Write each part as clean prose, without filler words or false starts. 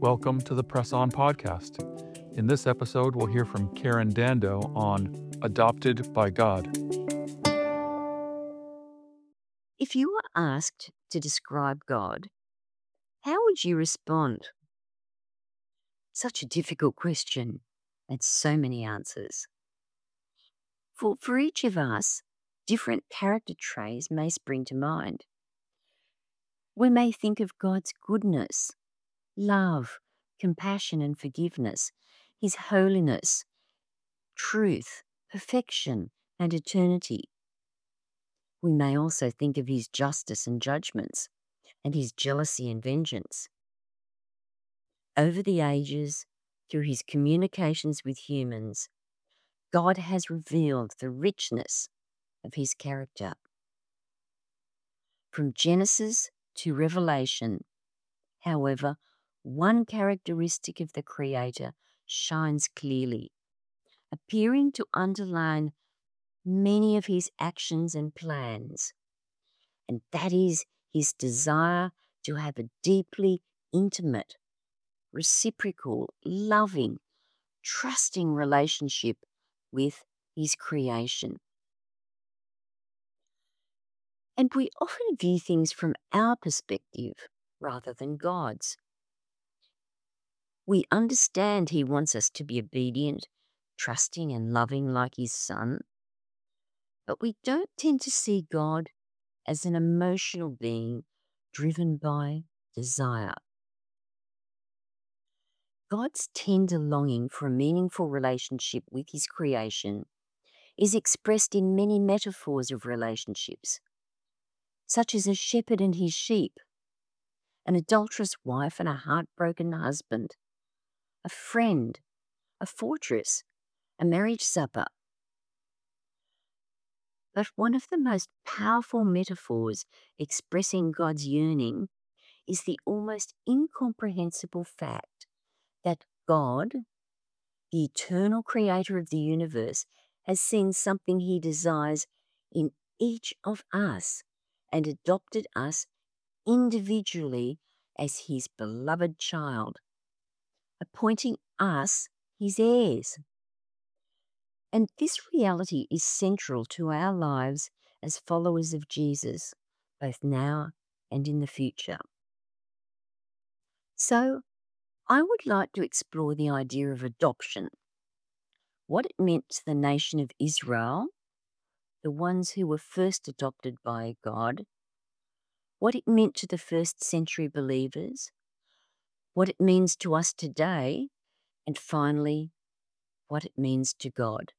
Welcome to the Press On podcast. In this episode, we'll hear from Karen Dando on Adopted by God. If you were asked to describe God, how would you respond? Such a difficult question and so many answers. For each of us, different character traits may spring to mind. We may think of God's goodness, love, compassion and forgiveness, His holiness, truth, perfection and eternity. We may also think of His justice and judgments, and His jealousy and vengeance. Over the ages, through His communications with humans, God has revealed the richness of His character. From Genesis to Revelation, however, one characteristic of the Creator shines clearly, appearing to underline many of His actions and plans, and that is His desire to have a deeply intimate, reciprocal, loving, trusting relationship with His creation. And we often view things from our perspective rather than God's. We understand He wants us to be obedient, trusting and loving like His Son, but we don't tend to see God as an emotional being driven by desire. God's tender longing for a meaningful relationship with His creation is expressed in many metaphors of relationships, such as a shepherd and his sheep, an adulterous wife and a heartbroken husband, a friend, a fortress, a marriage supper. But one of the most powerful metaphors expressing God's yearning is the almost incomprehensible fact that God, the eternal creator of the universe, has seen something He desires in each of us and adopted us individually as His beloved child, appointing us His heirs. And this reality is central to our lives as followers of Jesus, both now and in the future. So, I would like to explore the idea of adoption, what it meant to the nation of Israel, the ones who were first adopted by God, what it meant to the first century believers, what it means to us today, and finally, what it means to God.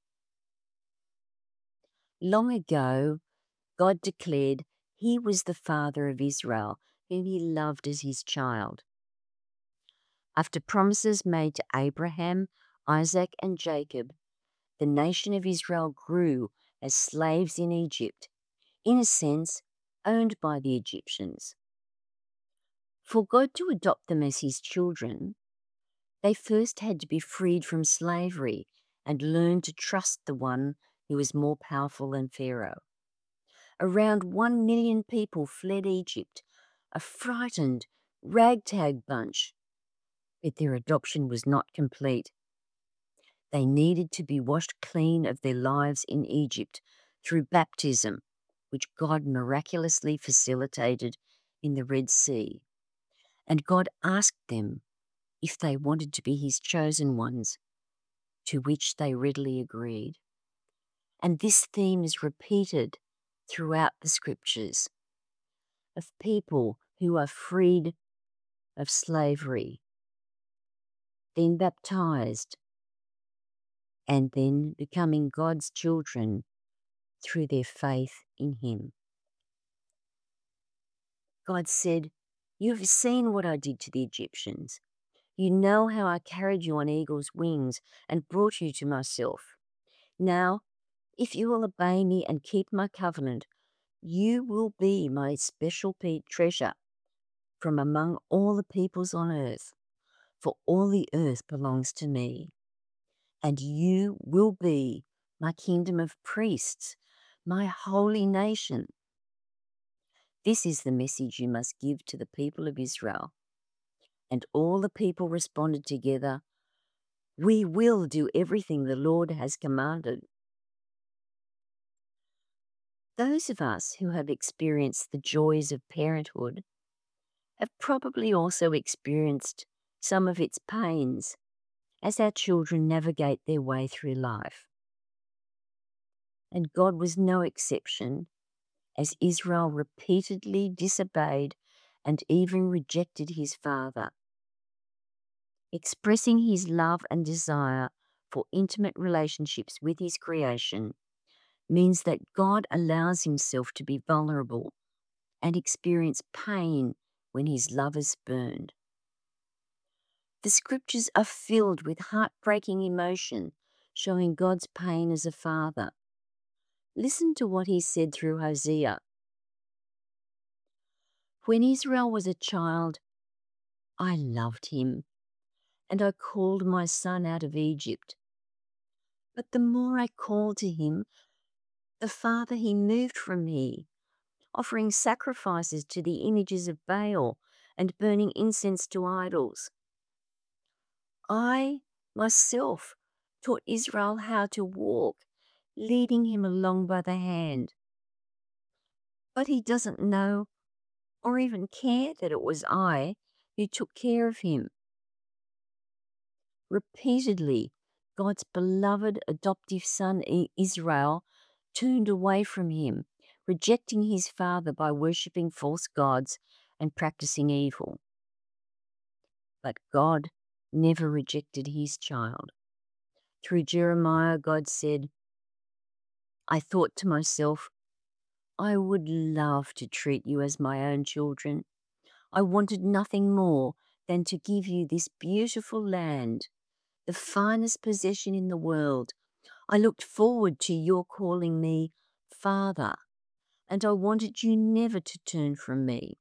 Long ago, God declared He was the Father of Israel, whom He loved as His child. After promises made to Abraham, Isaac, and Jacob, the nation of Israel grew as slaves in Egypt, in a sense, owned by the Egyptians. For God to adopt them as His children, they first had to be freed from slavery and learn to trust the one who was more powerful than Pharaoh. Around 1 million people fled Egypt, a frightened, ragtag bunch, but their adoption was not complete. They needed to be washed clean of their lives in Egypt through baptism, which God miraculously facilitated in the Red Sea. And God asked them if they wanted to be His chosen ones, to which they readily agreed. And this theme is repeated throughout the scriptures of people who are freed of slavery, then baptized, and then becoming God's children through their faith in Him. God said, "You have seen what I did to the Egyptians. You know how I carried you on eagle's wings and brought you to myself. Now, if you will obey me and keep my covenant, you will be my special treasure from among all the peoples on earth, for all the earth belongs to me. And you will be my kingdom of priests, my holy nation." This is the message you must give to the people of Israel. And all the people responded together, "We will do everything the Lord has commanded." Those of us who have experienced the joys of parenthood have probably also experienced some of its pains as our children navigate their way through life. And God was no exception, as Israel repeatedly disobeyed and even rejected his father. Expressing his love and desire for intimate relationships with his creation means that God allows himself to be vulnerable and experience pain when his love is burned. The scriptures are filled with heartbreaking emotion, showing God's pain as a father. Listen to what he said through Hosea. "When Israel was a child, I loved him, and I called my son out of Egypt. But the more I called to him, the farther he moved from me, offering sacrifices to the images of Baal and burning incense to idols. I myself taught Israel how to walk, leading him along by the hand. But he doesn't know or even care that it was I who took care of him." Repeatedly, God's beloved adoptive son Israel turned away from him, rejecting his father by worshipping false gods and practicing evil. But God never rejected his child. Through Jeremiah, God said, "I thought to myself, I would love to treat you as my own children. I wanted nothing more than to give you this beautiful land, the finest possession in the world. I looked forward to your calling me Father, and I wanted you never to turn from me.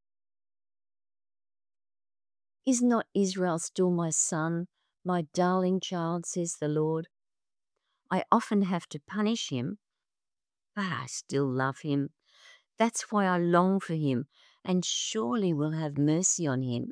Is not Israel still my son, my darling child, says the Lord? I often have to punish him, but I still love him. That's why I long for him, and surely will have mercy on him."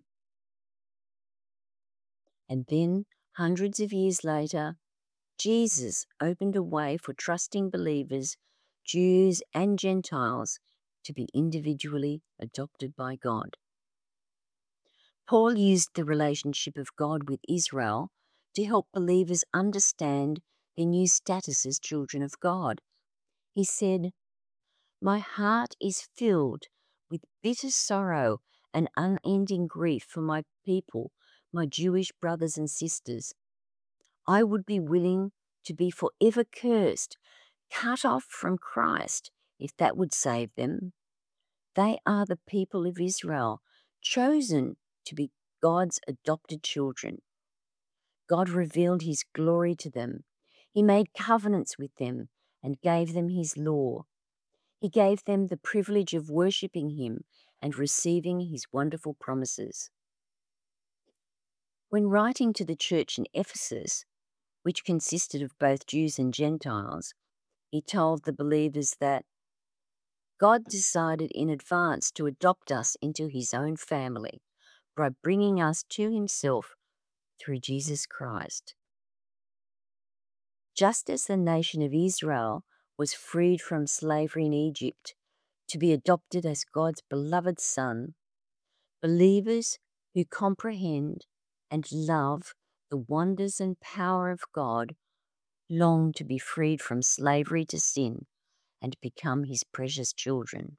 And then, hundreds of years later, Jesus opened a way for trusting believers, Jews and Gentiles, to be individually adopted by God. Paul used the relationship of God with Israel to help believers understand their new status as children of God. He said, "My heart is filled with bitter sorrow and unending grief for my people, my Jewish brothers and sisters. I would be willing to be forever cursed, cut off from Christ, if that would save them. They are the people of Israel, chosen to be God's adopted children. God revealed his glory to them. He made covenants with them and gave them his law. He gave them the privilege of worshipping him and receiving his wonderful promises." When writing to the church in Ephesus, which consisted of both Jews and Gentiles, he told the believers that God decided in advance to adopt us into his own family by bringing us to himself through Jesus Christ. Just as the nation of Israel was freed from slavery in Egypt to be adopted as God's beloved son, believers who comprehend and love the wonders and power of God long to be freed from slavery to sin and become his precious children.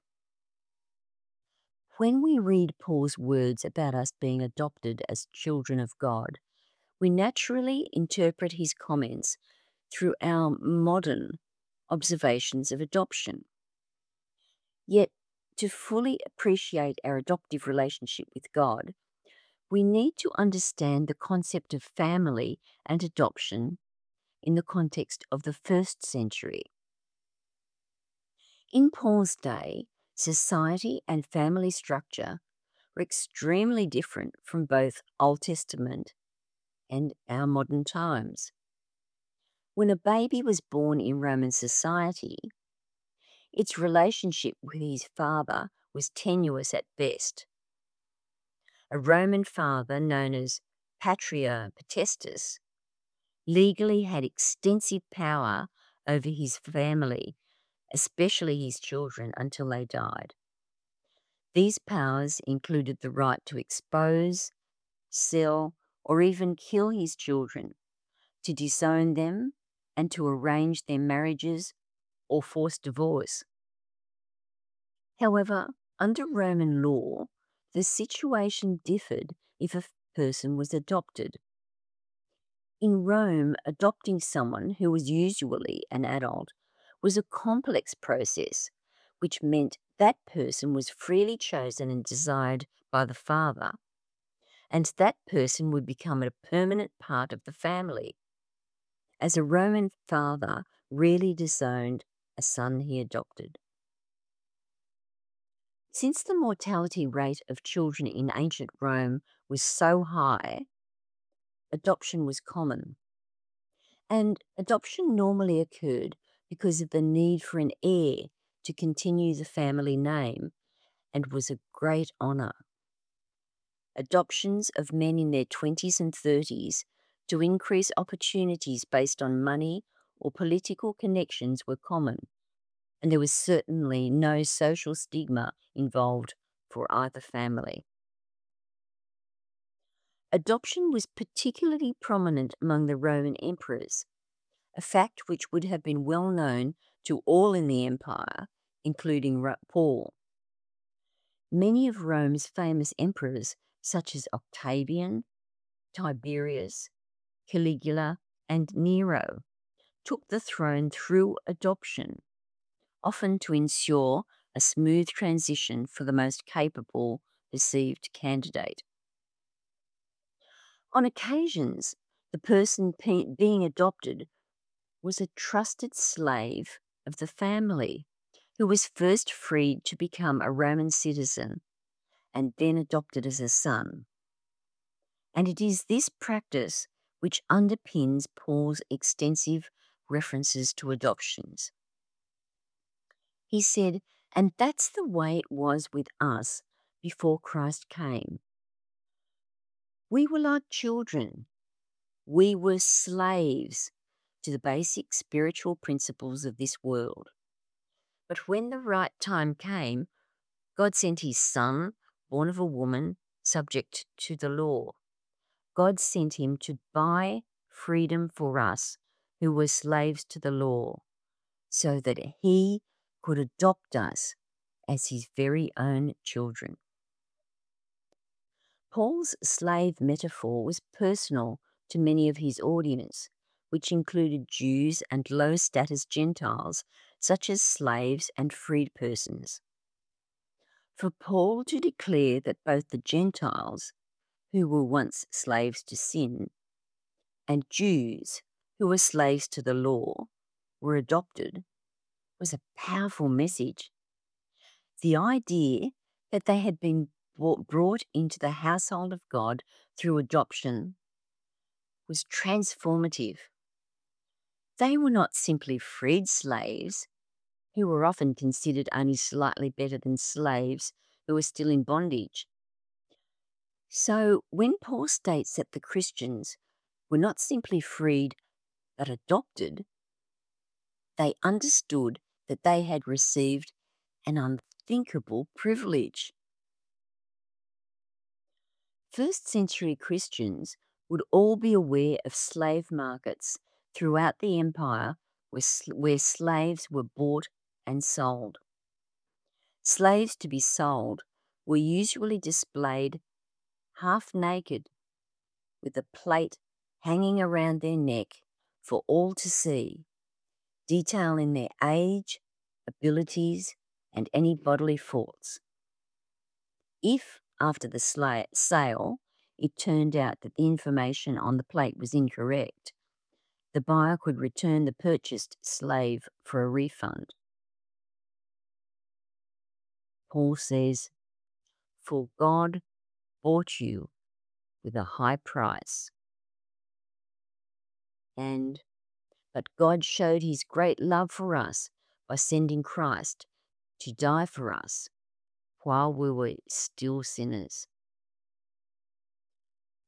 When we read Paul's words about us being adopted as children of God, we naturally interpret his comments through our modern observations of adoption. Yet, to fully appreciate our adoptive relationship with God, we need to understand the concept of family and adoption in the context of the first century. In Paul's day, society and family structure were extremely different from both Old Testament and our modern times. When a baby was born in Roman society, its relationship with his father was tenuous at best. a Roman father known as Patria Potestas legally had extensive power over his family, especially his children, until they died. These powers included the right to expose, sell, or even kill his children, to disown them, and to arrange their marriages or force divorce. However, under Roman law, the situation differed if a person was adopted. In Rome, adopting someone who was usually an adult was a complex process, which meant that person was freely chosen and desired by the father, and that person would become a permanent part of the family, as a Roman father rarely disowned a son he adopted. Since the mortality rate of children in ancient Rome was so high, adoption was common. And adoption normally occurred because of the need for an heir to continue the family name, and was a great honour. Adoptions of men in their 20s and 30s to increase opportunities based on money or political connections were common, and there was certainly no social stigma involved for either family. Adoption was particularly prominent among the Roman emperors, a fact which would have been well known to all in the empire, including Paul. Many of Rome's famous emperors, such as Octavian, Tiberius, Caligula, and Nero, took the throne through adoption, often to ensure a smooth transition for the most capable perceived candidate. On occasions, the person being adopted was a trusted slave of the family who was first freed to become a Roman citizen and then adopted as a son. And it is this practice which underpins Paul's extensive references to adoptions. He said, "And that's the way it was with us before Christ came. We were like children. We were slaves to the basic spiritual principles of this world. But when the right time came, God sent his Son, born of a woman, subject to the law. God sent him to buy freedom for us who were slaves to the law, so that he could adopt us as his very own children." Paul's slave metaphor was personal to many of his audience, which included Jews and low-status Gentiles, such as slaves and freed persons. For Paul to declare that both the Gentiles, who were once slaves to sin, and Jews, who were slaves to the law, were adopted, was a powerful message. The idea that they had been brought into the household of God through adoption was transformative. They were not simply freed slaves, who were often considered only slightly better than slaves who were still in bondage. So when Paul states that the Christians were not simply freed but adopted, they understood that they had received an unthinkable privilege. First century Christians would all be aware of slave markets throughout the empire where slaves were bought and sold. Slaves to be sold were usually displayed half naked, with a plate hanging around their neck for all to see, detailing their age, abilities, and any bodily faults. If, after the sale, it turned out that the information on the plate was incorrect, the buyer could return the purchased slave for a refund. Paul says, "For God bought you with a high price." But God showed his great love for us by sending Christ to die for us while we were still sinners.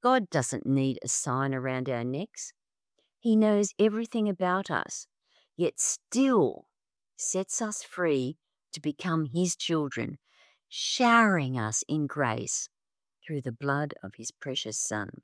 God doesn't need a sign around our necks. He knows everything about us, yet still sets us free to become His children, showering us in grace through the blood of His precious Son.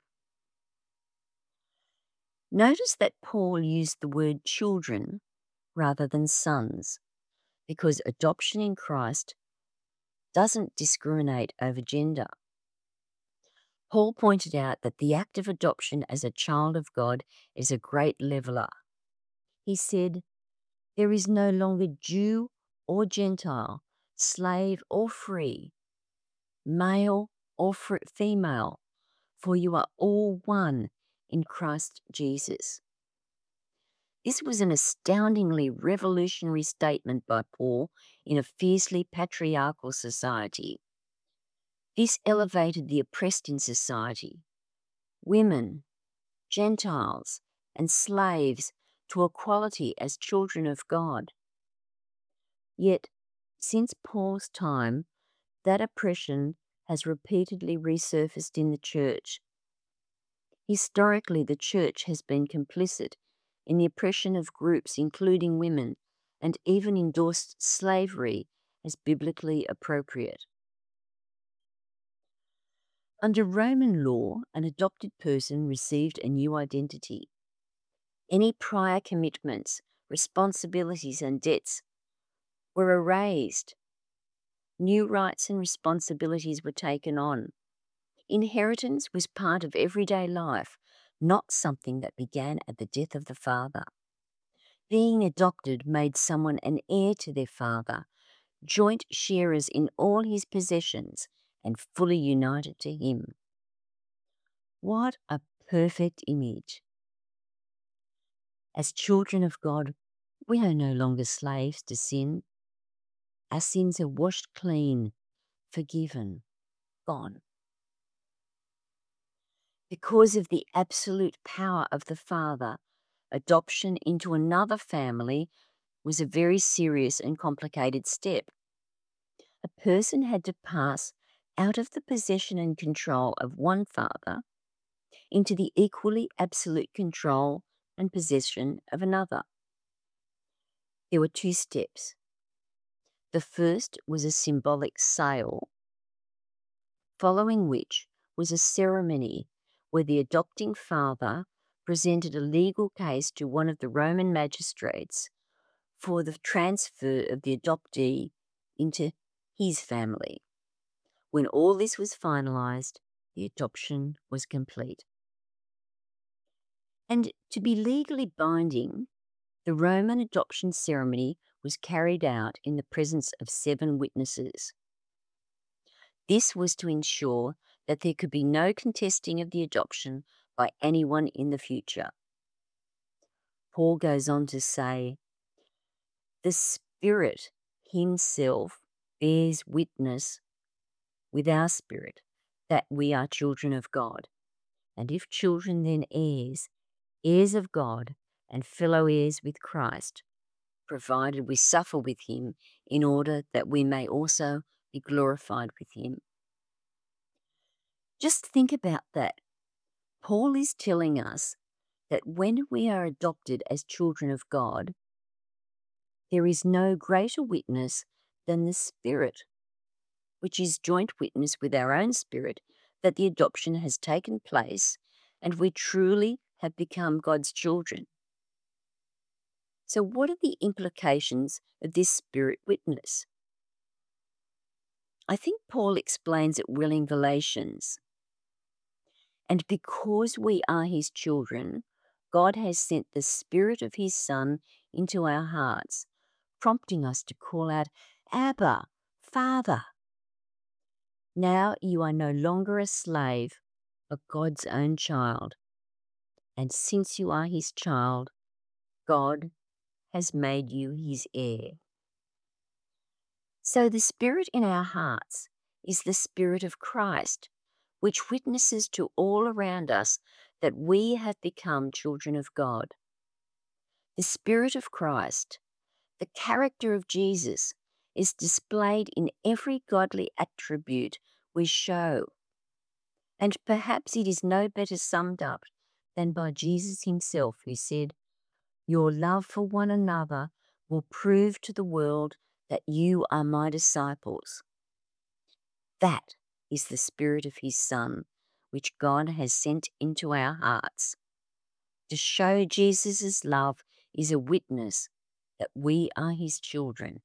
Notice that Paul used the word children rather than sons, because adoption in Christ doesn't discriminate over gender. Paul pointed out that the act of adoption as a child of God is a great leveler. He said, "There is no longer Jew or Gentile, slave or free, male or female, for you are all one in Christ Jesus." This was an astoundingly revolutionary statement by Paul in a fiercely patriarchal society. This elevated the oppressed in society, women, Gentiles, and slaves, to equality as children of God. Yet, since Paul's time, that oppression has repeatedly resurfaced in the church. Historically, the church has been complicit in the oppression of groups, including women, and even endorsed slavery as biblically appropriate. Under Roman law, an adopted person received a new identity. Any prior commitments, responsibilities, and debts were erased. New rights and responsibilities were taken on. Inheritance was part of everyday life, not something that began at the death of the father. Being adopted made someone an heir to their father, joint sharers in all his possessions, and fully united to him. What a perfect image! As children of God, we are no longer slaves to sin. Our sins are washed clean, forgiven, gone. Because of the absolute power of the Father, adoption into another family was a very serious and complicated step. A person had to pass out of the possession and control of one father into the equally absolute control and possession of another. There were 2 steps. The first was a symbolic sale, following which was a ceremony where the adopting father presented a legal case to one of the Roman magistrates for the transfer of the adoptee into his family. When all this was finalized, the adoption was complete. And to be legally binding, the Roman adoption ceremony was carried out in the presence of 7 witnesses. This was to ensure that there could be no contesting of the adoption by anyone in the future. Paul goes on to say, "The Spirit Himself bears witness with our spirit that we are children of God. And if children, then heirs, heirs of God, and fellow heirs with Christ, provided we suffer with Him, in order that we may also be glorified with Him." Just think about that. Paul is telling us that when we are adopted as children of God, there is no greater witness than the Spirit, which is joint witness with our own spirit that the adoption has taken place and we truly have become God's children. So what are the implications of this Spirit witness? I think Paul explains it well in Galatians. "And because we are His children, God has sent the Spirit of His Son into our hearts, prompting us to call out, 'Abba, Father.' Now you are no longer a slave, but God's own child. And since you are His child, God has made you His heir." So the Spirit in our hearts is the Spirit of Christ, which witnesses to all around us that we have become children of God. The Spirit of Christ, the character of Jesus, is displayed in every godly attribute we show. And perhaps it is no better summed up than by Jesus himself, who said, "Your love for one another will prove to the world that you are my disciples." That is the Spirit of his Son, which God has sent into our hearts. To show Jesus' love is a witness that we are his children.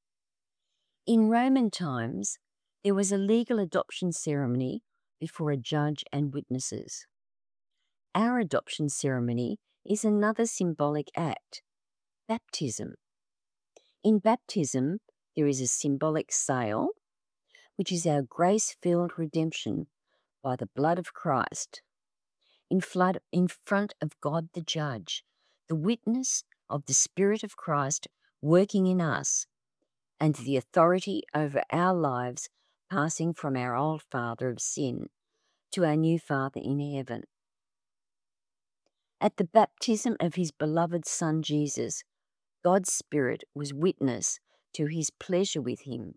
In Roman times, there was a legal adoption ceremony before a judge and witnesses. Our adoption ceremony is another symbolic act, baptism. In baptism, there is a symbolic sale, which is our grace-filled redemption by the blood of Christ, in front of God the Judge, the witness of the Spirit of Christ working in us, and the authority over our lives passing from our old father of sin to our new Father in heaven. At the baptism of his beloved Son Jesus, God's Spirit was witness to his pleasure with him.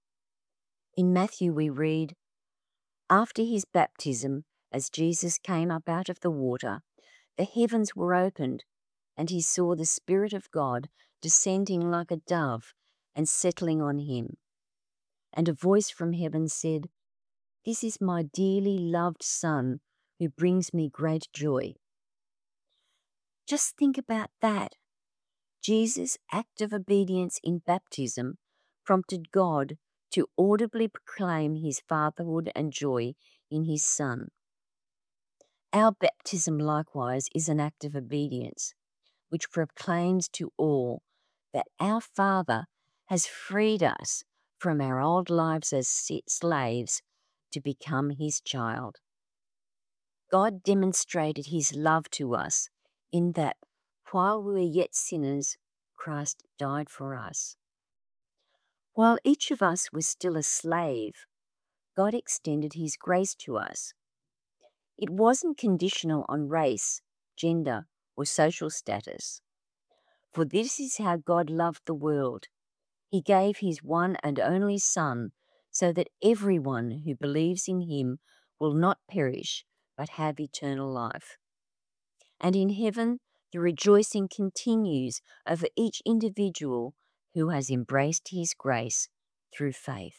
In Matthew we read, "After his baptism, as Jesus came up out of the water, the heavens were opened, and he saw the Spirit of God descending like a dove and settling on him. And a voice from heaven said, 'This is my dearly loved Son, who brings me great joy.'" Just think about that. Jesus' act of obedience in baptism prompted God to audibly proclaim his fatherhood and joy in his Son. Our baptism likewise is an act of obedience, which proclaims to all that our Father has freed us from our old lives as slaves to become his child. God demonstrated his love to us in that while we were yet sinners, Christ died for us. While each of us was still a slave, God extended his grace to us. It wasn't conditional on race, gender, or social status. For this is how God loved the world. He gave his one and only Son, so that everyone who believes in him will not perish, but have eternal life. And in heaven, the rejoicing continues over each individual who has embraced his grace through faith.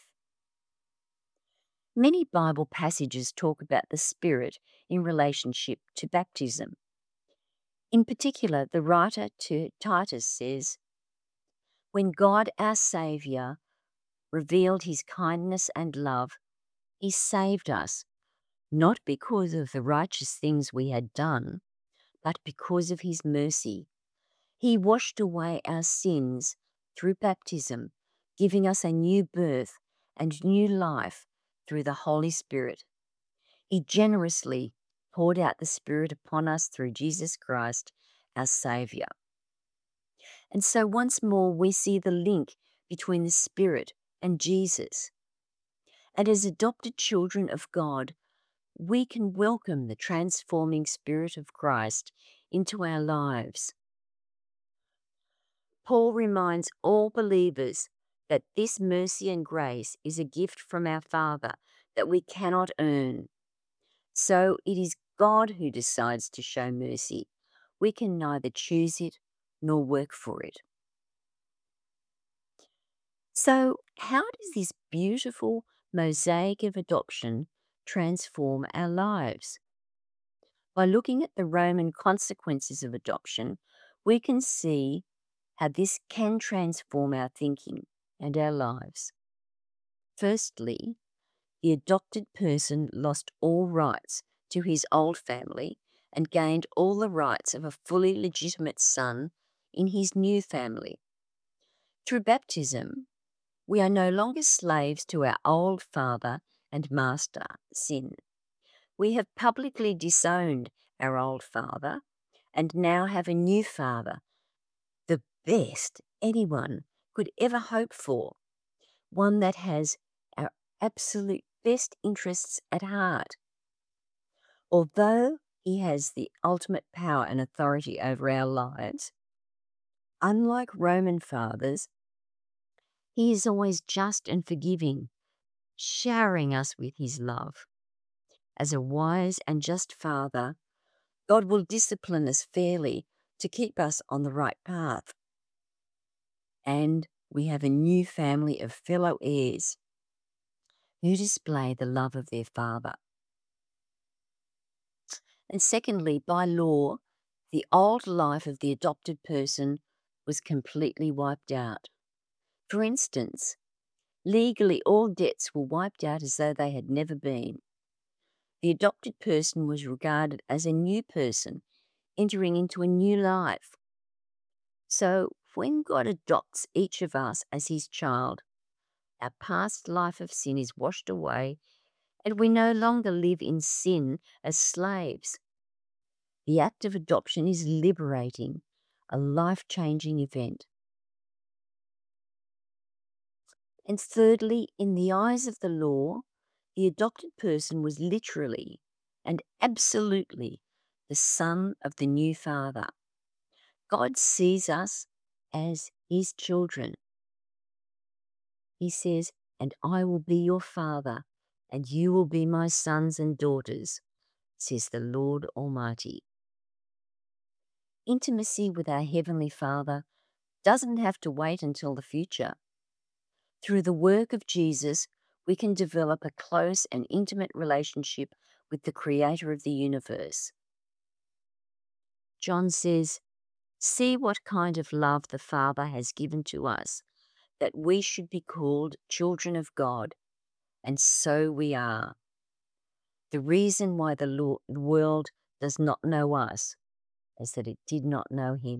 Many Bible passages talk about the Spirit in relationship to baptism. In particular, the writer to Titus says, "When God our Saviour revealed his kindness and love, he saved us, not because of the righteous things we had done, but because of his mercy. He washed away our sins through baptism, giving us a new birth and new life through the Holy Spirit. He generously poured out the Spirit upon us through Jesus Christ, our Saviour." And so once more we see the link between the Spirit and Jesus. And as adopted children of God, we can welcome the transforming Spirit of Christ into our lives. Paul reminds all believers that this mercy and grace is a gift from our Father that we cannot earn. So it is God who decides to show mercy. We can neither choose it nor work for it. So, how does this beautiful mosaic of adoption transform our lives? By looking at the Roman consequences of adoption, we can see how this can transform our thinking and our lives. Firstly, the adopted person lost all rights to his old family and gained all the rights of a fully legitimate son in his new family. Through baptism, we are no longer slaves to our old father and master, sin. We have publicly disowned our old father and now have a new father, the best anyone could ever hope for, one that has our absolute best interests at heart. Although he has the ultimate power and authority over our lives, unlike Roman fathers, he is always just and forgiving, showering us with his love. As a wise and just Father, God will discipline us fairly to keep us on the right path. And we have a new family of fellow heirs who display the love of their Father. And secondly, by law, the old life of the adopted person was completely wiped out. For instance, legally all debts were wiped out as though they had never been. The adopted person was regarded as a new person entering into a new life. So when God adopts each of us as his child, our past life of sin is washed away and we no longer live in sin as slaves. The act of adoption is liberating, a life-changing event. And thirdly, in the eyes of the law, the adopted person was literally and absolutely the son of the new Father. God sees us as his children. He says, "And I will be your Father, and you will be my sons and daughters," says the Lord Almighty. Intimacy with our Heavenly Father doesn't have to wait until the future. Through the work of Jesus, we can develop a close and intimate relationship with the Creator of the universe. John says, "See what kind of love the Father has given to us, that we should be called children of God, and so we are." The reason why the world does not know us is that it did not know him.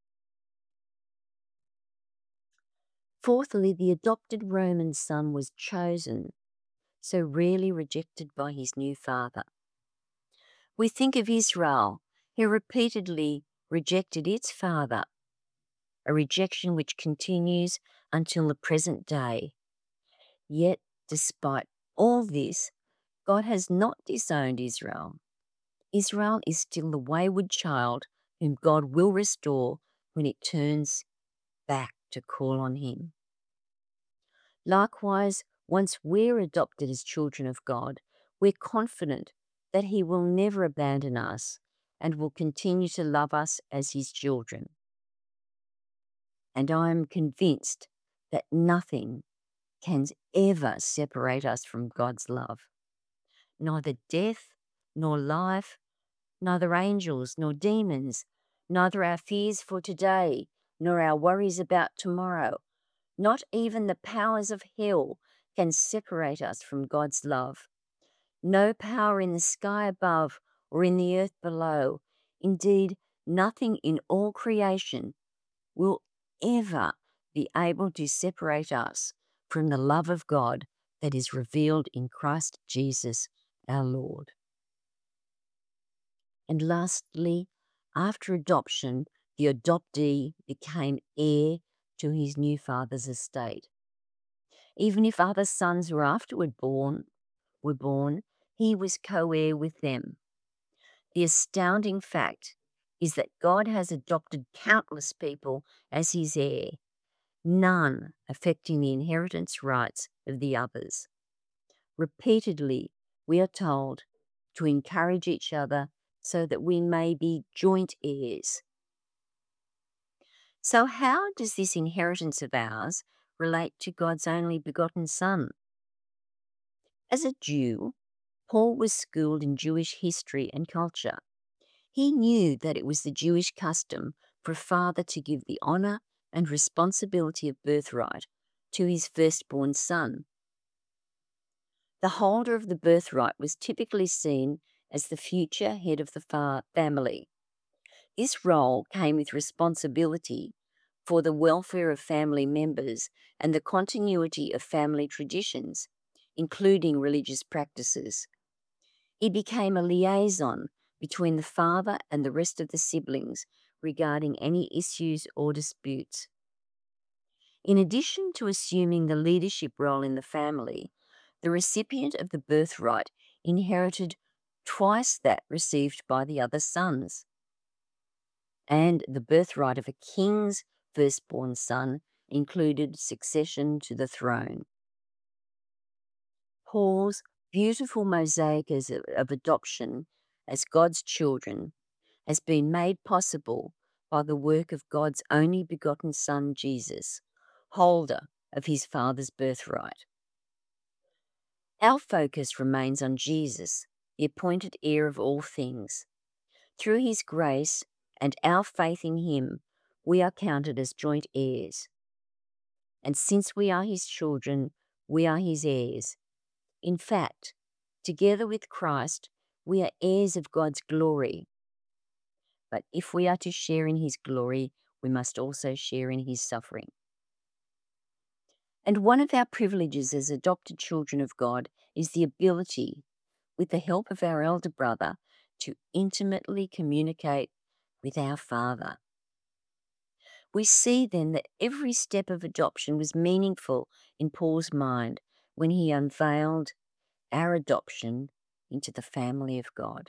Fourthly, the adopted Roman son was chosen, so rarely rejected by his new father. We think of Israel, who repeatedly rejected its father, a rejection which continues until the present day. Yet, despite all this, God has not disowned Israel. Israel is still the wayward child whom God will restore when it turns back to call on him. Likewise, once we're adopted as children of God, we're confident that he will never abandon us and will continue to love us as his children. And I am convinced that nothing can ever separate us from God's love. Neither death, nor life, neither angels nor demons, neither our fears for today, nor our worries about tomorrow, not even the powers of hell can separate us from God's love. No power in the sky above or in the earth below, indeed, nothing in all creation will ever be able to separate us from the love of God that is revealed in Christ Jesus our Lord. And lastly, after adoption, the adoptee became heir to his new father's estate. Even if other sons were afterward born, he was co-heir with them. The astounding fact is that God has adopted countless people as his heir, none affecting the inheritance rights of the others. Repeatedly, we are told to encourage each other so that we may be joint heirs. So how does this inheritance of ours relate to God's only begotten Son? As a Jew, Paul was schooled in Jewish history and culture. He knew that it was the Jewish custom for a father to give the honor and responsibility of birthright to his firstborn son. The holder of the birthright was typically seen as the future head of the family. This role came with responsibility for the welfare of family members and the continuity of family traditions, including religious practices. He became a liaison between the father and the rest of the siblings regarding any issues or disputes. In addition to assuming the leadership role in the family, the recipient of the birthright inherited twice that received by the other sons. And the birthright of a king's firstborn son included succession to the throne. Paul's beautiful mosaic of adoption as God's children has been made possible by the work of God's only begotten Son, Jesus, holder of his Father's birthright. Our focus remains on Jesus, the appointed heir of all things. Through his grace and our faith in him, we are counted as joint heirs. And since we are his children, we are his heirs. In fact, together with Christ, we are heirs of God's glory. But if we are to share in his glory, we must also share in his suffering. And one of our privileges as adopted children of God is the ability, with the help of our elder brother, to intimately communicate with our Father. We see then that every step of adoption was meaningful in Paul's mind when he unveiled our adoption into the family of God.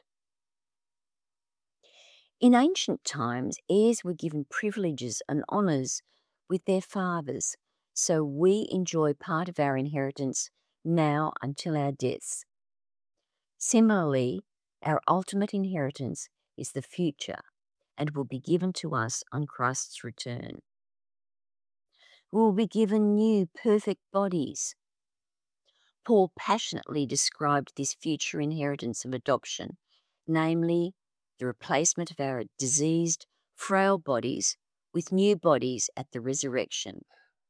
In ancient times, heirs were given privileges and honours with their fathers, so we enjoy part of our inheritance now until our deaths. Similarly, our ultimate inheritance is the future and will be given to us on Christ's return. We will be given new, perfect bodies. Paul passionately described this future inheritance of adoption, namely the replacement of our diseased, frail bodies with new bodies at the resurrection.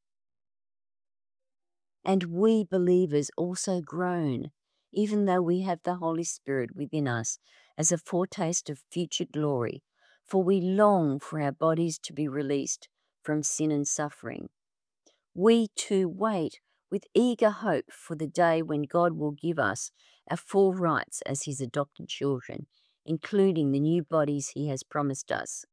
And we believers also groan, even though we have the Holy Spirit within us as a foretaste of future glory, for we long for our bodies to be released from sin and suffering. We too wait with eager hope for the day when God will give us our full rights as his adopted children, including the new bodies he has promised us.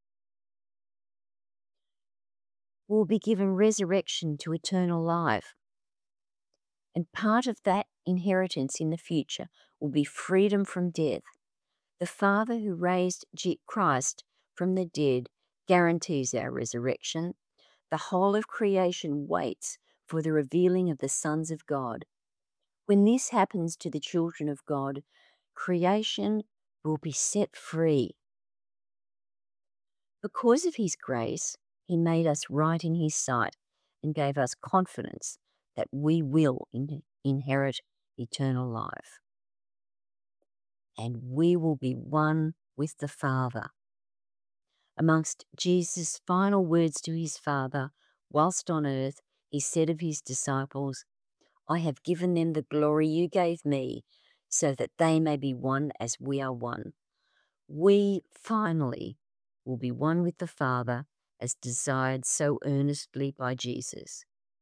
We'll be given resurrection to eternal life. And part of that inheritance in the future will be freedom from death. The Father who raised Christ from the dead guarantees our resurrection. The whole of creation waits for the revealing of the sons of God. When this happens to the children of God, creation will be set free. Because of his grace, he made us right in his sight and gave us confidence that we will inherit eternal life. And we will be one with the Father. Amongst Jesus' final words to his Father, whilst on earth, he said of his disciples, "I have given them the glory you gave me, so that they may be one as we are one." We finally will be one with the Father as desired so earnestly by Jesus.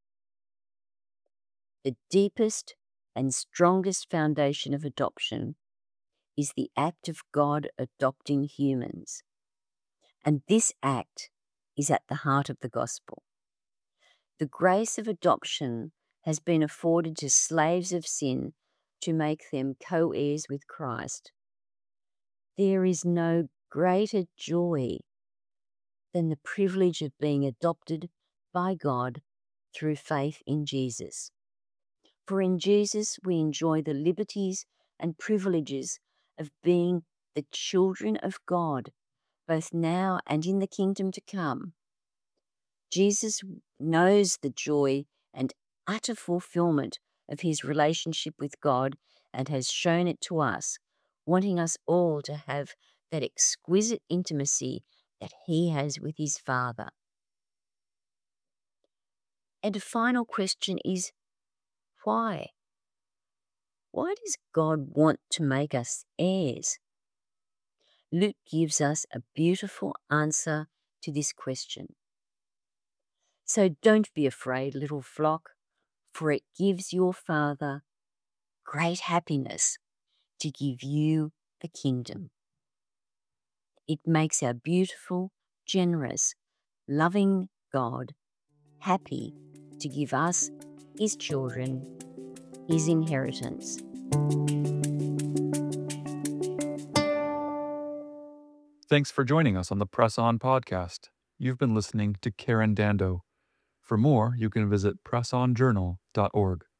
The deepest and strongest foundation of adoption is the act of God adopting humans. And this act is at the heart of the gospel. The grace of adoption has been afforded to slaves of sin to make them co-heirs with Christ. There is no greater joy than the privilege of being adopted by God through faith in Jesus. For in Jesus we enjoy the liberties and privileges of being the children of God, both now and in the kingdom to come. Jesus knows the joy and utter fulfillment of his relationship with God and has shown it to us, wanting us all to have that exquisite intimacy that he has with his Father. And a final question is, why? Why does God want to make us heirs? Luke gives us a beautiful answer to this question. So don't be afraid, little flock, for it gives your Father great happiness to give you the kingdom. It makes our beautiful, generous, loving God happy to give us, his children, his inheritance. Thanks for joining us on the Press On podcast. You've been listening to Karen Dando. For more, you can visit pressonjournal.org.